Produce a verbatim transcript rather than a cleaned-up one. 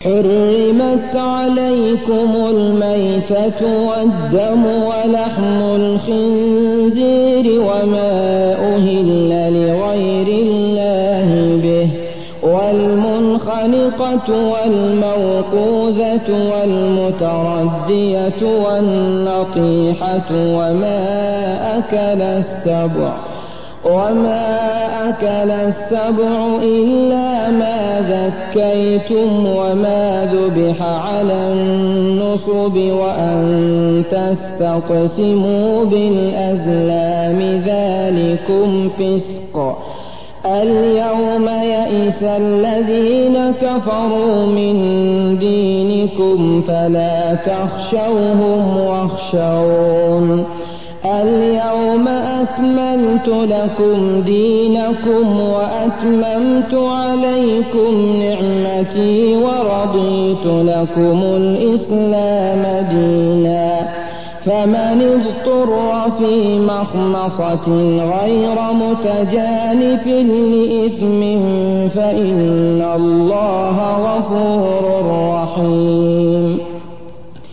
حرمت عليكم الميتة والدم ولحم الخنزير وما أهل لغير الله به والمنخنقة والموقوذة والمتردية والنطيحة وما أكل السبع وما أكل السبع إلا ما ذكيتم وما ذبح على النصب وأن تستقسموا بالأزلام ذلكم فسق. اليوم يئس الذين كفروا من دينكم فلا تخشوهم واخشون. اليوم أكملت لكم دينكم وأتممت عليكم نعمتي ورضيت لكم الإسلام دينا. فمن اضطر في مخمصة غير متجانف لإثم فإن الله غفور رحيم.